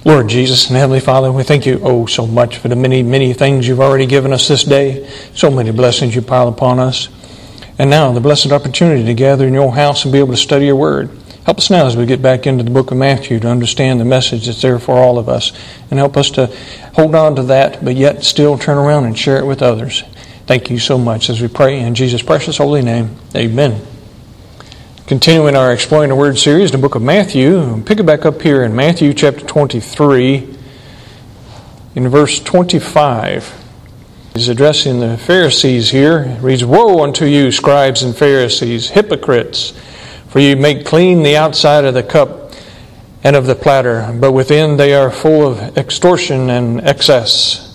Lord Jesus and Heavenly Father, we thank you so much for the many, many things you've already given us this day. So many blessings you pile upon us. And now the blessed opportunity to gather in your house and be able to study your word. Help us now as we get back into the book of Matthew to understand the message that's there for all of us. And help us to hold on to that, but yet still turn around and share it with others. Thank you so much as we pray in Jesus' precious holy name. Amen. Continuing our Exploring the Word series in the book of Matthew, pick it back up here in Matthew chapter 23, in verse 25. He's addressing the Pharisees here. It reads, "Woe unto you, scribes and Pharisees, hypocrites! For you make clean the outside of the cup and of the platter, but within they are full of extortion and excess."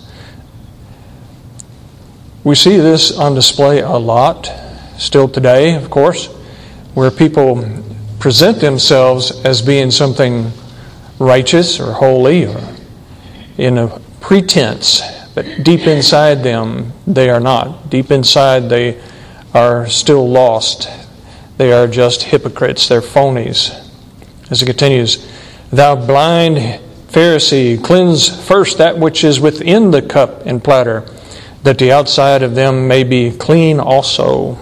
We see this on display a lot, still today, of course, where people present themselves as being something righteous or holy or in a pretense, but deep inside them they are not. Deep inside they are still lost. They are just hypocrites. They're phonies. As it continues, "Thou blind Pharisee, cleanse first that which is within the cup and platter, that the outside of them may be clean also.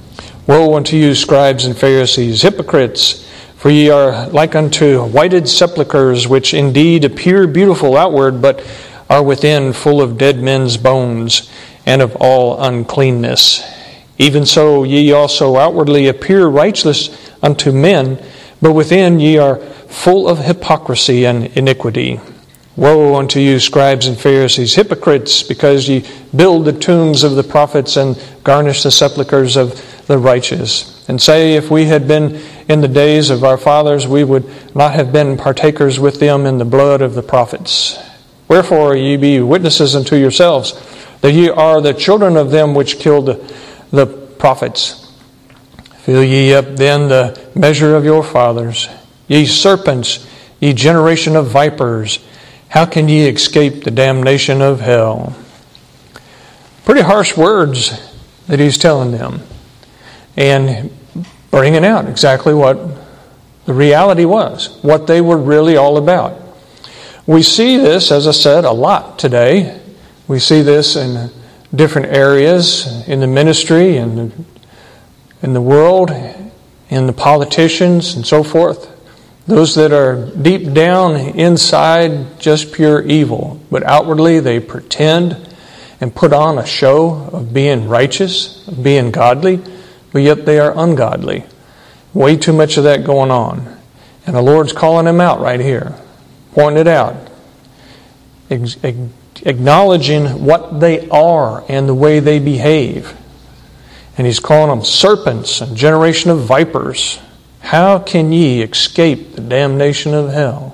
Woe unto you, scribes and Pharisees, hypocrites! For ye are like unto whited sepulchres, which indeed appear beautiful outward, but are within full of dead men's bones, and of all uncleanness. Even so ye also outwardly appear righteous unto men, but within ye are full of hypocrisy and iniquity. Woe unto you, scribes and Pharisees, hypocrites, because ye build the tombs of the prophets and garnish the sepulchres of the righteous, and say, if we had been in the days of our fathers, we would not have been partakers with them in the blood of the prophets. Wherefore ye be witnesses unto yourselves, that ye are the children of them which killed the prophets. Fill ye up then the measure of your fathers. Ye serpents, ye generation of vipers, how can ye escape the damnation of hell?" Pretty harsh words that he's telling them, and bringing out exactly what the reality was, what they were really all about. We see this, as I said, a lot today. We see this in different areas, in the ministry, in the world, in the politicians, and so forth. Those that are deep down inside just pure evil, but outwardly they pretend and put on a show of being righteous, of being godly, but yet they are ungodly. Way too much of that going on. And the Lord's calling them out right here, pointing it out, acknowledging what they are and the way they behave. And He's calling them serpents and generation of vipers. How can ye escape the damnation of hell?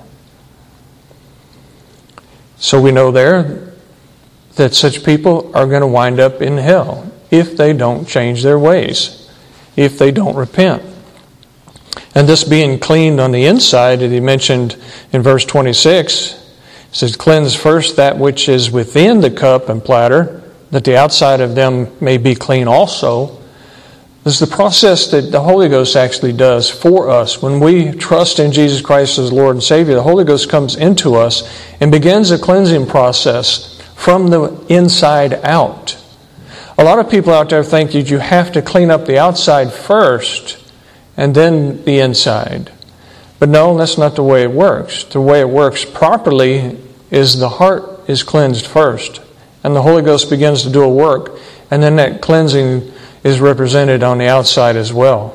So we know there that such people are going to wind up in hell if they don't change their ways, if they don't repent. And this being cleaned on the inside, that he mentioned in verse 26, says, "Cleanse first that which is within the cup and platter, that the outside of them may be clean also." This is the process that the Holy Ghost actually does for us. When we trust in Jesus Christ as Lord and Savior, the Holy Ghost comes into us and begins a cleansing process from the inside out. A lot of people out there think that you have to clean up the outside first and then the inside. But no, that's not the way it works. The way it works properly is the heart is cleansed first, and the Holy Ghost begins to do a work, and then that cleansing is represented on the outside as well.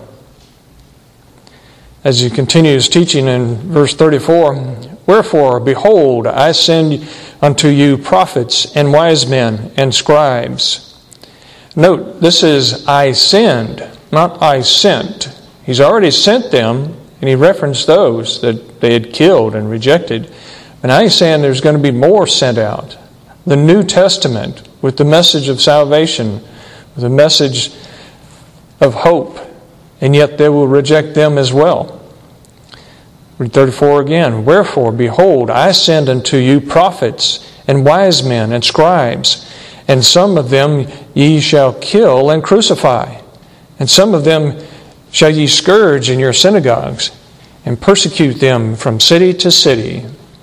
As he continues teaching in verse 34, "Wherefore, behold, I send unto you prophets and wise men and scribes." Note, this is "I send," not "I sent." He's already sent them, and he referenced those that they had killed and rejected. But now he's saying there's going to be more sent out. The New Testament with the message of salvation, the message of hope, and yet they will reject them as well. Read 34 again. "Wherefore, behold, I send unto you prophets and wise men and scribes, and some of them ye shall kill and crucify, and some of them shall ye scourge in your synagogues, and persecute them from city to city,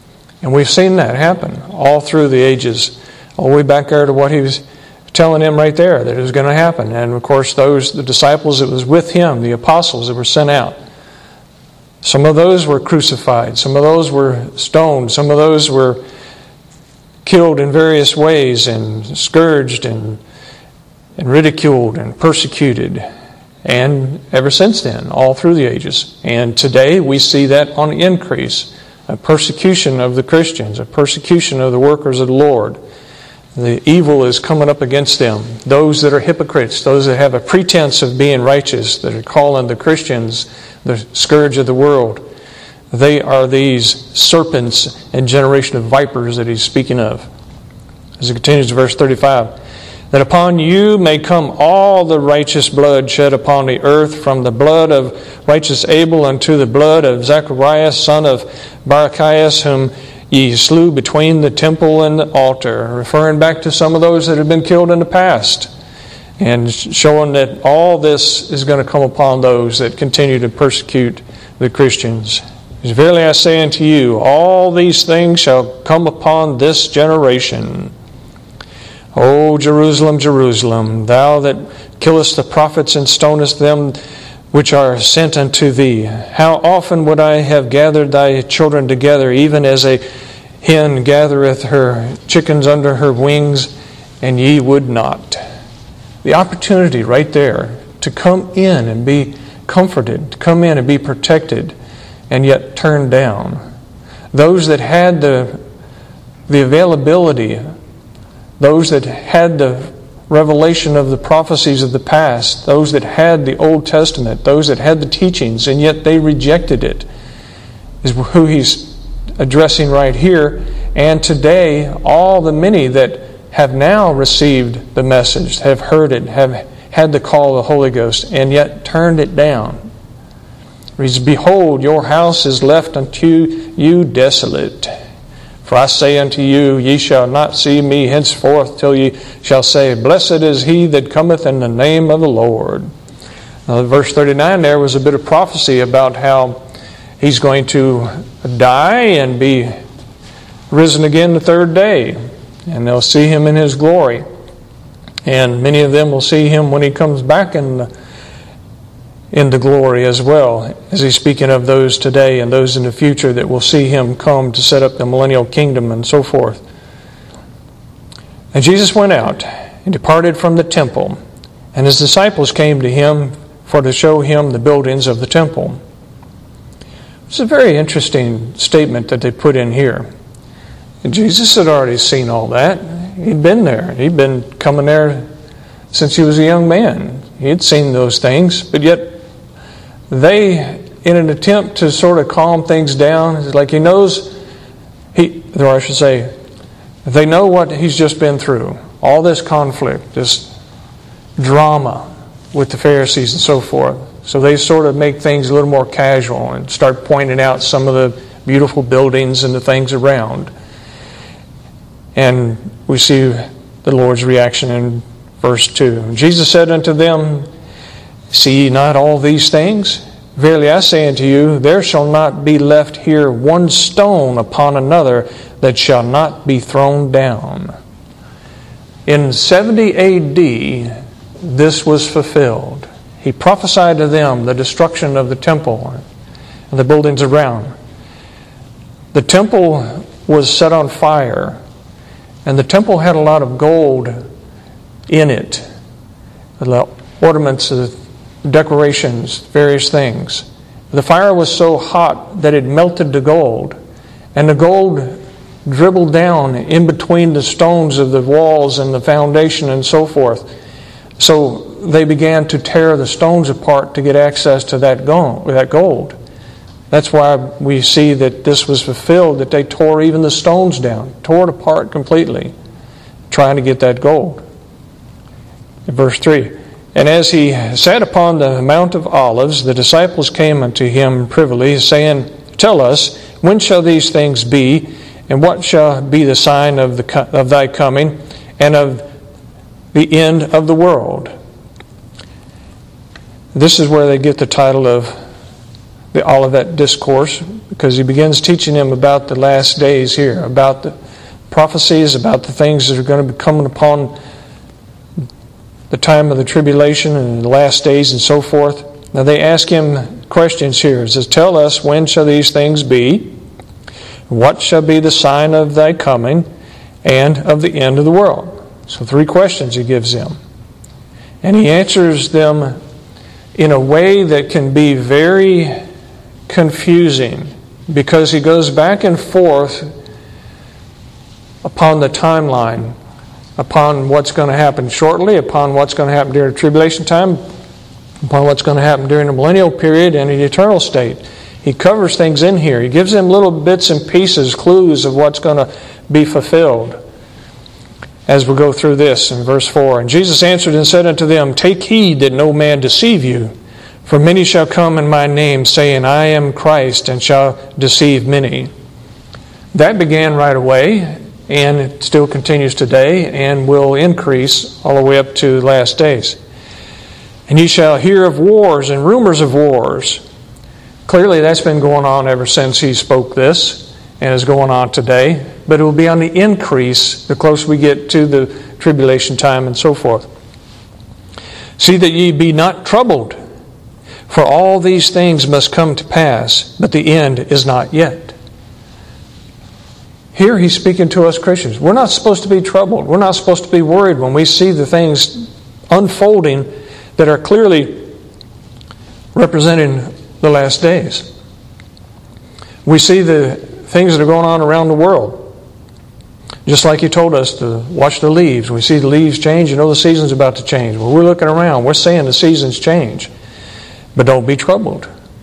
And we've seen that happen all through the ages, all the way back there to what he was telling him right there, that it was going to happen. And of course, the disciples that was with him, the apostles that were sent out, some of those were crucified, some of those were stoned, some of those were killed in various ways and scourged and ridiculed and persecuted. And ever since then, all through the ages. And today we see that on the increase, a persecution of the Christians, a persecution of the workers of the Lord. The evil is coming up against them. Those that are hypocrites, those that have a pretense of being righteous, that are calling the Christians the scourge of the world. They are these serpents and generation of vipers that he's speaking of. As it continues to verse 35, that upon you may come all the righteous blood shed upon the earth, from the blood of righteous Abel unto the blood of Zacharias, son of Barachias, whom ye slew between the temple and the altar, referring back to some of those that had been killed in the past, and showing that all this is going to come upon those that continue to persecute the Christians. Verily I say unto you, all these things shall come upon this generation. O Jerusalem, Jerusalem, thou that killest the prophets and stonest them which are sent unto thee, how often would I have gathered thy children together, even as a hen gathereth her chickens under her wings, and ye would not. The opportunity right there to come in and be comforted, to come in and be protected, and yet turned down. Those that had the availability, those that had the revelation of the prophecies of the past, those that had the Old Testament, those that had the teachings, and yet they rejected it, is who he's addressing right here. And today, all the many that have now received the message, have heard it, have had the call of the Holy Ghost, and yet turned it down. Reads, behold, your house is left unto you desolate. For I say unto you, ye shall not see me henceforth till ye shall say, blessed is he that cometh in the name of the Lord. Now, verse 39 there was a bit of prophecy about how he's going to die and be risen again the third day. And they'll see him in his glory. And many of them will see him when he comes back in the glory as well, as he's speaking of those today and those in the future that will see him come to set up the millennial kingdom and so forth. And Jesus went out and departed from the temple, and his disciples came to him for to show him the buildings of the temple. It's a very interesting statement that they put in here. And Jesus had already seen all that. He'd been there. He'd been coming there since he was a young man. He had seen those things, but yet they, in an attempt to sort of calm things down, it's like they know what he's just been through. All this conflict, this drama with the Pharisees and so forth. So they sort of make things a little more casual and start pointing out some of the beautiful buildings and the things around. And we see the Lord's reaction in verse 2. Jesus said unto them, see ye not all these things? Verily I say unto you, there shall not be left here one stone upon another that shall not be thrown down. In 70 A.D., this was fulfilled. He prophesied to them the destruction of the temple and the buildings around. The temple was set on fire, and the temple had a lot of gold in it. The ornaments, decorations, various things. The fire was so hot that it melted the gold, and the gold dribbled down in between the stones of the walls and the foundation and so forth. So they began to tear the stones apart to get access to that gold. That's why we see that this was fulfilled, that they tore even the stones down, tore it apart completely, trying to get that gold. In verse 3, and as he sat upon the Mount of Olives, the disciples came unto him privily, saying, tell us, when shall these things be, and what shall be the sign of thy coming, and of the end of the world? This is where they get the title of the Olivet Discourse, because he begins teaching them about the last days here, about the prophecies, about the things that are going to be coming upon the time of the tribulation and the last days and so forth. Now they ask him questions here. It says, tell us, when shall these things be? What shall be the sign of thy coming and of the end of the world? So 3 questions he gives them. And he answers them in a way that can be very confusing, because he goes back and forth upon the timeline, upon what's going to happen shortly, upon what's going to happen during the tribulation time, upon what's going to happen during the millennial period and the eternal state. He covers things in here. He gives them little bits and pieces, clues of what's going to be fulfilled as we go through this in verse 4. And Jesus answered and said unto them, take heed that no man deceive you. For many shall come in my name, saying, I am Christ, and shall deceive many. That began right away, and it still continues today, and will increase all the way up to the last days. And ye shall hear of wars and rumors of wars. Clearly that's been going on ever since he spoke this, and is going on today. But it will be on the increase the closer we get to the tribulation time and so forth. See that ye be not troubled, for all these things must come to pass, but the end is not yet. Here he's speaking to us Christians. We're not supposed to be troubled. We're not supposed to be worried when we see the things unfolding that are clearly representing the last days. We see the things that are going on around the world. Just like he told us to watch the leaves. We see the leaves change, you know the season's about to change. Well, we're looking around, we're saying the seasons change. But don't be troubled.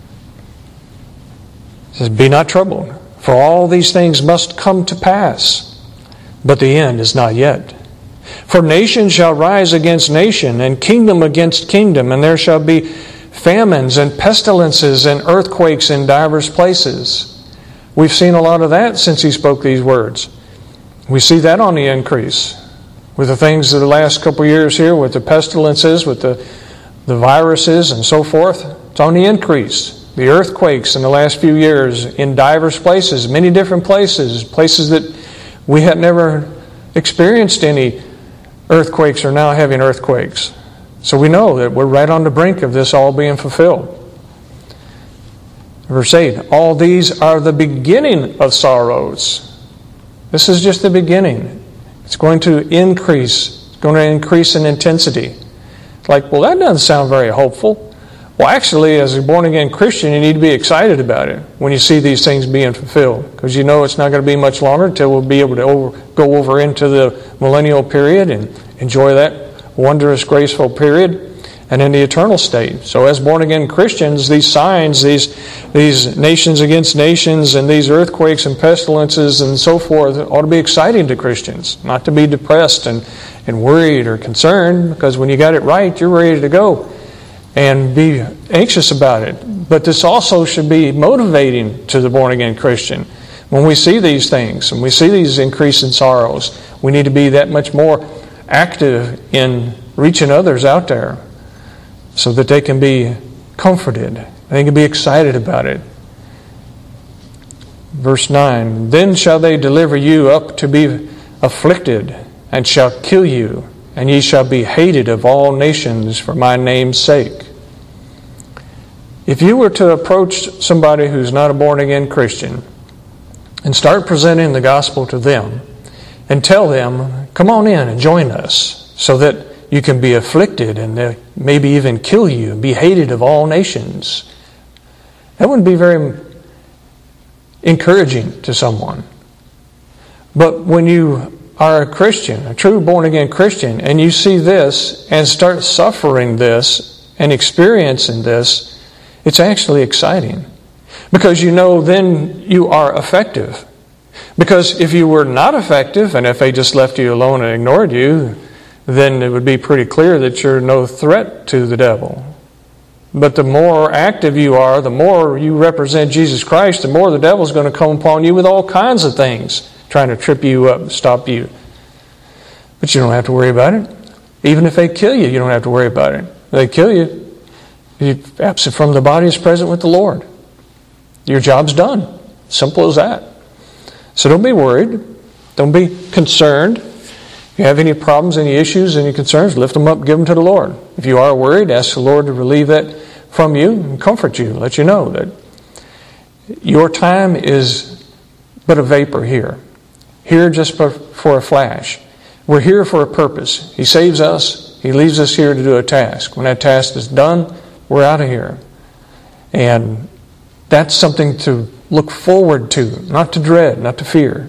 It says, be not troubled, for all these things must come to pass, but the end is not yet. For nation shall rise against nation, and kingdom against kingdom, and there shall be famines and pestilences and earthquakes in divers places. We've seen a lot of that since he spoke these words. We see that on the increase. With the things of the last couple of years here, with the pestilences, with the viruses and so forth, it's on the increase. The earthquakes in the last few years in divers places, many different places that we had never experienced any earthquakes are now having earthquakes. So we know that we're right on the brink of this all being fulfilled. Verse 8, all these are the beginning of sorrows. This is just the beginning. It's going to increase. It's going to increase in intensity. It's like, well, that doesn't sound very hopeful. Well, actually, as a born-again Christian, you need to be excited about it when you see these things being fulfilled. Because you know it's not going to be much longer until we'll be able to go over into the millennial period and enjoy that wondrous, graceful period, and in the eternal state. So as born-again Christians, these signs, these nations against nations, and these earthquakes and pestilences and so forth ought to be exciting to Christians, not to be depressed and worried or concerned, because when you got it right, you're ready to go and be anxious about it. But this also should be motivating to the born-again Christian. When we see these things, and we see these increasing sorrows, we need to be that much more active in reaching others out there so that they can be comforted. They can be excited about it. Verse 9, then shall they deliver you up to be afflicted, and shall kill you, and ye shall be hated of all nations for my name's sake. If you were to approach somebody who's not a born-again Christian and start presenting the gospel to them and tell them, come on in and join us so that you can be afflicted and they maybe even kill you and be hated of all nations, that wouldn't be very encouraging to someone. But when you are a Christian, a true born-again Christian, and you see this and start suffering this and experiencing this, it's actually exciting. Because you know then you are effective. Because if you were not effective, and if they just left you alone and ignored you, then it would be pretty clear that you're no threat to the devil. But the more active you are, the more you represent Jesus Christ, the more the devil's going to come upon you with all kinds of things, trying to trip you up, stop you. But you don't have to worry about it. Even if they kill you, you don't have to worry about it. If they kill you, you're absent from the body is present with the Lord. Your job's done. Simple as that. So don't be worried. Don't be concerned. If you have any problems, any issues, any concerns, lift them up, give them to the Lord. If you are worried, ask the Lord to relieve that from you and comfort you, let you know that your time is but a vapor here. Here just for a flash. We're here for a purpose. He saves us. He leaves us here to do a task. When that task is done, we're out of here. And that's something to look forward to, not to dread, not to fear.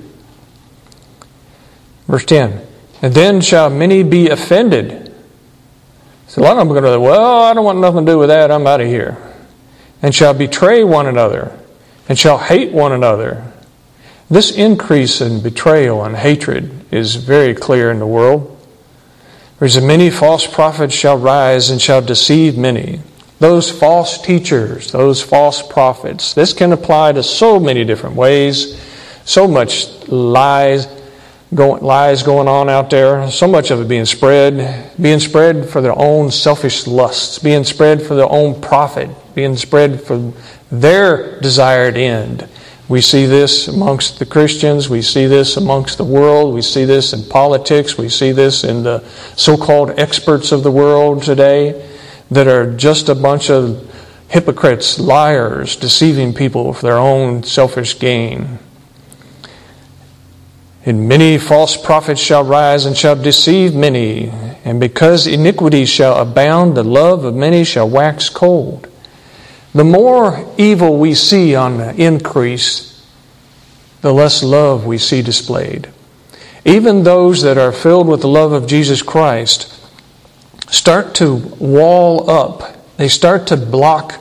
Verse 10, and then shall many be offended. So a lot of them are going to say, well, I don't want nothing to do with that. I'm out of here. And shall betray one another, and shall hate one another. This increase in betrayal and hatred is very clear in the world. There's many false prophets shall rise and shall deceive many. Those false teachers, those false prophets. This can apply to so many different ways. So much lies going on out there. So much of it being spread for their own selfish lusts, being spread for their own profit, being spread for their desired end. We see this amongst the Christians. We see this amongst the world. We see this in politics. We see this in the so-called experts of the world today that are just a bunch of hypocrites, liars, deceiving people for their own selfish gain. And many false prophets shall rise and shall deceive many. And because iniquity shall abound, the love of many shall wax cold. The more evil we see on the increase, the less love we see displayed. Even those that are filled with the love of Jesus Christ start to wall up. They start to block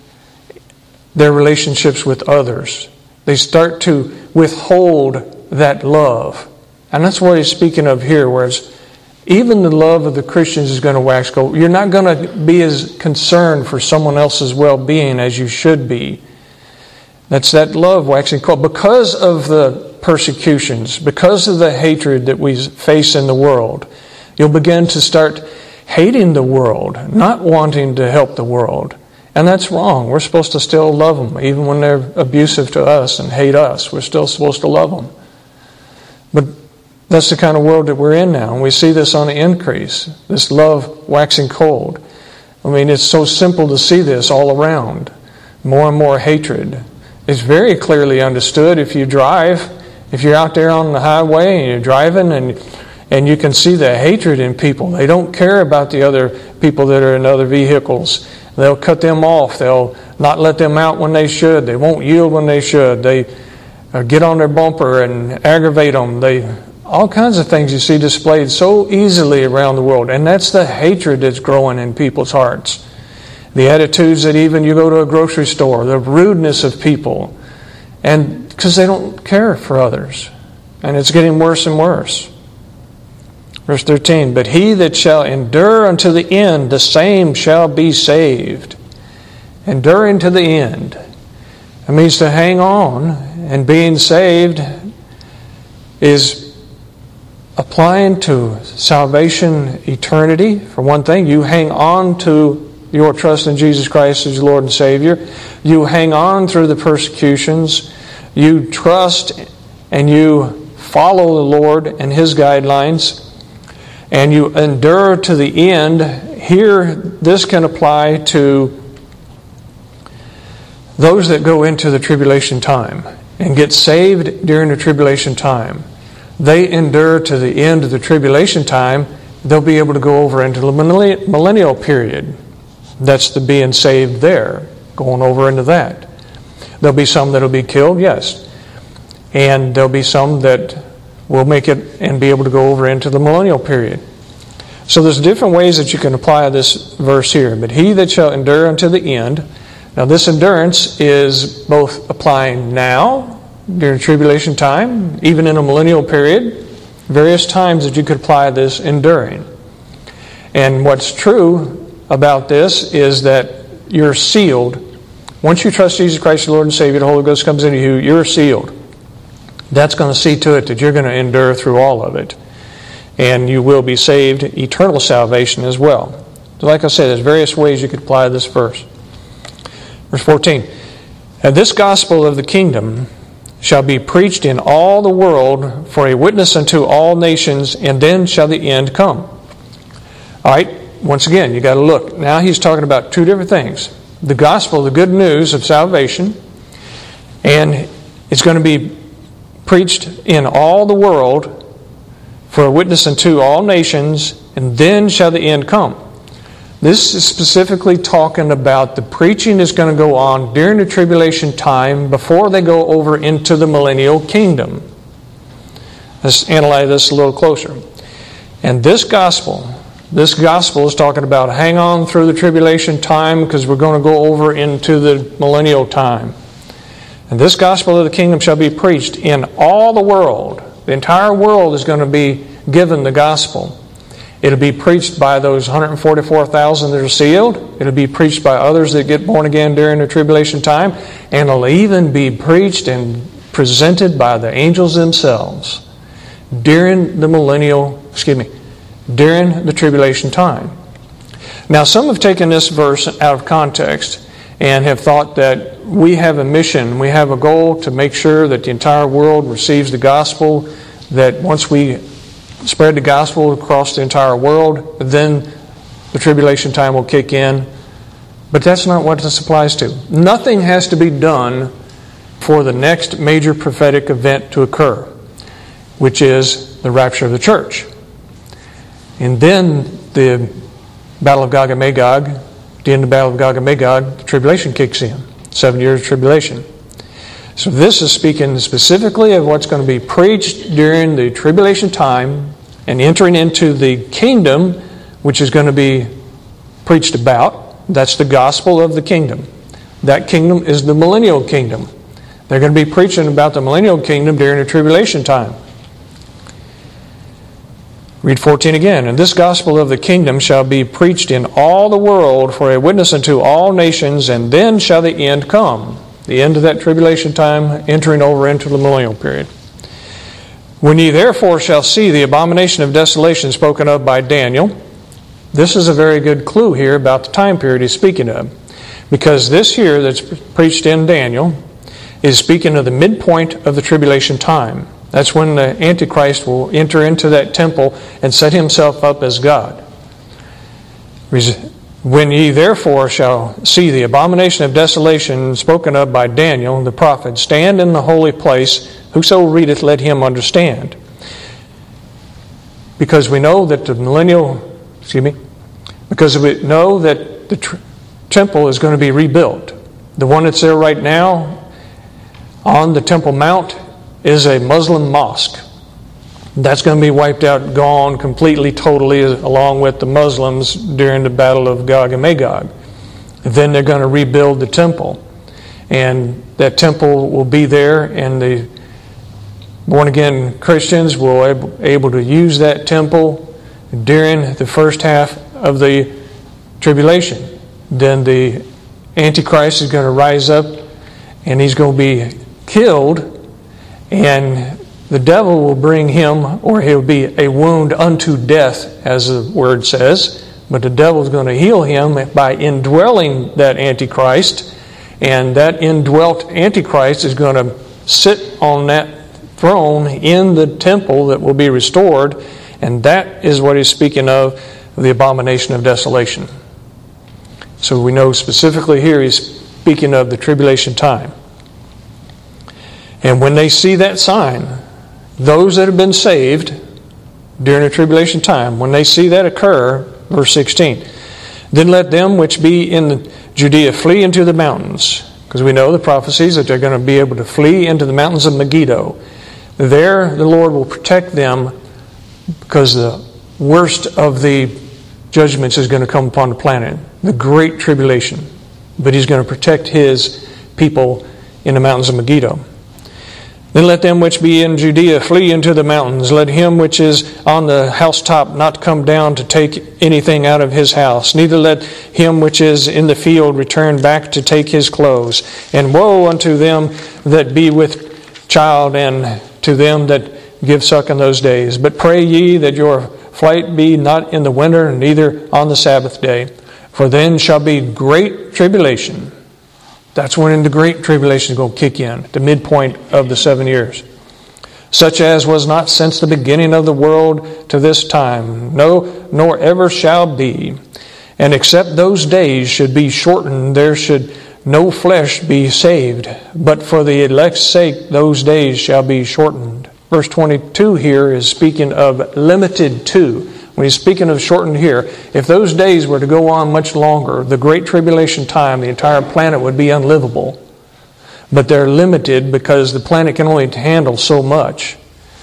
their relationships with others. They start to withhold that love. And that's what he's speaking of here, whereas even the love of the Christians is going to wax cold. You're not going to be as concerned for someone else's well-being as you should be. That's that love waxing cold. Because of the persecutions, because of the hatred that we face in the world, you'll begin to start hating the world, not wanting to help the world. And that's wrong. We're supposed to still love them. Even when they're abusive to us and hate us, we're still supposed to love them. But that's the kind of world that we're in now. And we see this on the increase. This love waxing cold. I mean, it's so simple to see this all around. More and more hatred. It's very clearly understood if you drive. If you're out there on the highway and you're driving and you can see the hatred in people. They don't care about the other people that are in other vehicles. They'll cut them off. They'll not let them out when they should. They won't yield when they should. They get on their bumper and aggravate them. All kinds of things you see displayed so easily around the world. And that's the hatred that's growing in people's hearts. The attitudes that even you go to a grocery store, the rudeness of people. And because they don't care for others. And it's getting worse and worse. Verse 13, but he that shall endure unto the end, the same shall be saved. Enduring to the end. It means to hang on, and being saved is applying to salvation eternity. For one thing, you hang on to your trust in Jesus Christ as your Lord and Savior. You hang on through the persecutions. You trust and you follow the Lord and His guidelines. And you endure to the end. Here, this can apply to those that go into the tribulation time and get saved during the tribulation time. They endure to the end of the tribulation time. They'll be able to go over into the millennial period. That's the being saved there, going over into that. There'll be some that will be killed, yes. And there'll be some that will make it and be able to go over into the millennial period. So there's different ways that you can apply this verse here. But he that shall endure unto the end. Now this endurance is both applying now, during tribulation time, even in a millennial period. Various times that you could apply this enduring. And what's true about this is that you're sealed. Once you trust Jesus Christ, your Lord and Savior, the Holy Ghost comes into you, you're sealed. That's going to see to it that you're going to endure through all of it. And you will be saved, eternal salvation as well. So like I said, there's various ways you could apply this verse. Verse 14. And this gospel of the kingdom shall be preached in all the world for a witness unto all nations, and then shall the end come. All right, once again, you got to look. Now he's talking about two different things. The gospel, the good news of salvation, and it's going to be preached in all the world for a witness unto all nations, and then shall the end come. This is specifically talking about the preaching is going to go on during the tribulation time before they go over into the millennial kingdom. Let's analyze this a little closer. And this gospel is talking about hang on through the tribulation time because we're going to go over into the millennial time. And this gospel of the kingdom shall be preached in all the world. The entire world is going to be given the gospel. It'll be preached by those 144,000 that are sealed. It'll be preached by others that get born again during the tribulation time. And it'll even be preached and presented by the angels themselves during the during the tribulation time. Now, some have taken this verse out of context and have thought that we have a mission, we have a goal to make sure that the entire world receives the gospel, that once we spread the gospel across the entire world, then the tribulation time will kick in. But that's not what this applies to. Nothing has to be done for the next major prophetic event to occur, which is the rapture of the church. And then the Battle of Gog and Magog, at the end of the Battle of Gog and Magog, the tribulation kicks in. 7 years of tribulation. So this is speaking specifically of what's going to be preached during the tribulation time and entering into the kingdom, which is going to be preached about. That's the gospel of the kingdom. That kingdom is the millennial kingdom. They're going to be preaching about the millennial kingdom during the tribulation time. Read 14 again. And this gospel of the kingdom shall be preached in all the world for a witness unto all nations, and then shall the end come. The end of that tribulation time, entering over into the millennial period. When ye therefore shall see the abomination of desolation spoken of by Daniel, this is a very good clue here about the time period he's speaking of. Because this here that's preached in Daniel is speaking of the midpoint of the tribulation time. That's when the Antichrist will enter into that temple and set himself up as God. When ye therefore shall see the abomination of desolation spoken of by Daniel the prophet stand in the holy place, whoso readeth, let him understand. Because we know that the temple is going to be rebuilt. The one that's there right now on the Temple Mount is a Muslim mosque. That's going to be wiped out, gone completely, totally, along with the Muslims during the Battle of Gog and Magog. Then they're going to rebuild the temple. And that temple will be there, and the born-again Christians will be able to use that temple during the first half of the tribulation. Then the Antichrist is going to rise up, and he's going to be killed, and the devil will bring him, or he'll be a wound unto death, as the word says. But the devil is going to heal him by indwelling that Antichrist. And that indwelt Antichrist is going to sit on that throne in the temple that will be restored. And that is what he's speaking of, the abomination of desolation. So we know specifically here he's speaking of the tribulation time. And when they see that sign, those that have been saved during the tribulation time, when they see that occur, verse 16, then let them which be in Judea flee into the mountains. Because we know the prophecies that they're going to be able to flee into the mountains of Megiddo. There the Lord will protect them, because the worst of the judgments is going to come upon the planet, the great tribulation. But He's going to protect His people in the mountains of Megiddo. Then let them which be in Judea flee into the mountains. Let him which is on the housetop not come down to take anything out of his house. Neither let him which is in the field return back to take his clothes. And woe unto them that be with child, and to them that give suck in those days. But pray ye that your flight be not in the winter, neither on the Sabbath day. For then shall be great tribulation. That's when the Great Tribulation is going to kick in, the midpoint of the 7 years. Such as was not since the beginning of the world to this time, no, nor ever shall be. And except those days should be shortened, there should no flesh be saved. But for the elect's sake, those days shall be shortened. Verse 22 here is speaking of limited to. When he's speaking of shortened here, if those days were to go on much longer, the Great Tribulation time, the entire planet would be unlivable. But they're limited because the planet can only handle so much.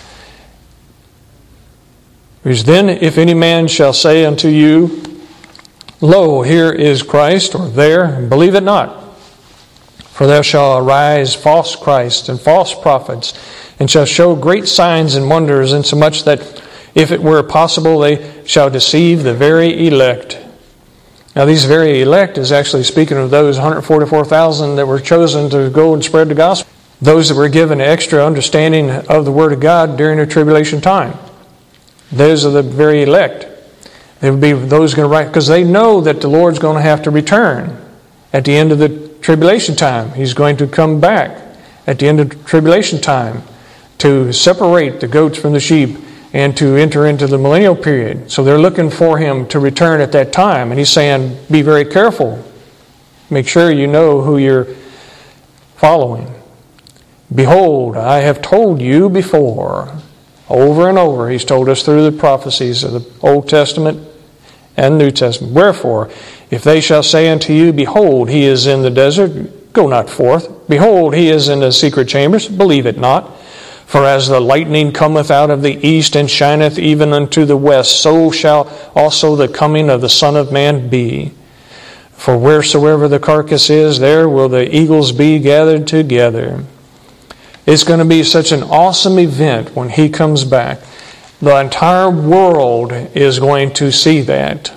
Because then, if any man shall say unto you, Lo, here is Christ, or there, believe it not. For there shall arise false Christs and false prophets, and shall show great signs and wonders, insomuch that if it were possible, they shall deceive the very elect. Now, these very elect is actually speaking of those 144,000 that were chosen to go and spread the gospel. Those that were given extra understanding of the Word of God during the tribulation time. Those are the very elect. There would be those going to write, because they know that the Lord's going to have to return at the end of the tribulation time. He's going to come back at the end of the tribulation time to separate the goats from the sheep and to enter into the millennial period. So they're looking for Him to return at that time. And He's saying, be very careful. Make sure you know who you're following. Behold, I have told you before. Over and over, He's told us through the prophecies of the Old Testament and New Testament. Wherefore, if they shall say unto you, Behold, He is in the desert, go not forth. Behold, He is in the secret chambers, believe it not. For as the lightning cometh out of the east and shineth even unto the west, so shall also the coming of the Son of Man be. For wheresoever the carcass is, there will the eagles be gathered together. It's going to be such an awesome event when He comes back. The entire world is going to see that.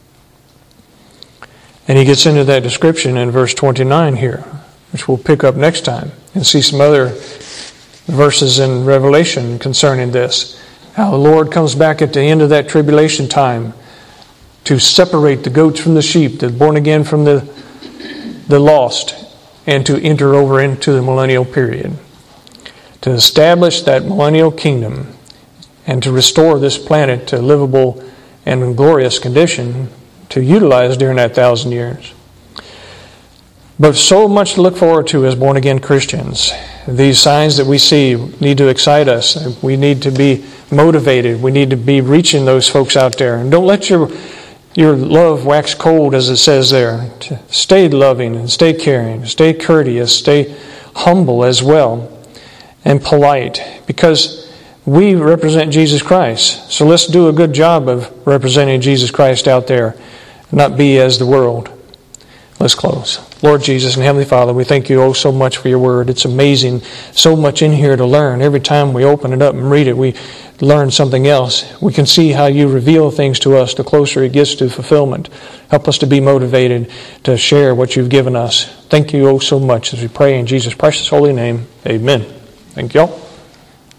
And He gets into that description in verse 29 here, which we'll pick up next time and see some other verses in Revelation concerning this. How the Lord comes back at the end of that tribulation time to separate the goats from the sheep, the born again from the lost, and to enter over into the millennial period. To establish that millennial kingdom and to restore this planet to a livable and glorious condition to utilize during that 1,000 years. But so much to look forward to as born-again Christians. These signs that we see need to excite us. We need to be motivated. We need to be reaching those folks out there. And don't let your love wax cold, as it says there. Stay loving and stay caring. Stay courteous. Stay humble as well. And polite. Because we represent Jesus Christ. So let's do a good job of representing Jesus Christ out there. Not be as the world. Let's close. Lord Jesus and Heavenly Father, we thank you so much for your word. It's amazing. So much in here to learn. Every time we open it up and read it, we learn something else. We can see how you reveal things to us the closer it gets to fulfillment. Help us to be motivated to share what you've given us. Thank you so much as we pray in Jesus' precious holy name. Amen. Thank you all.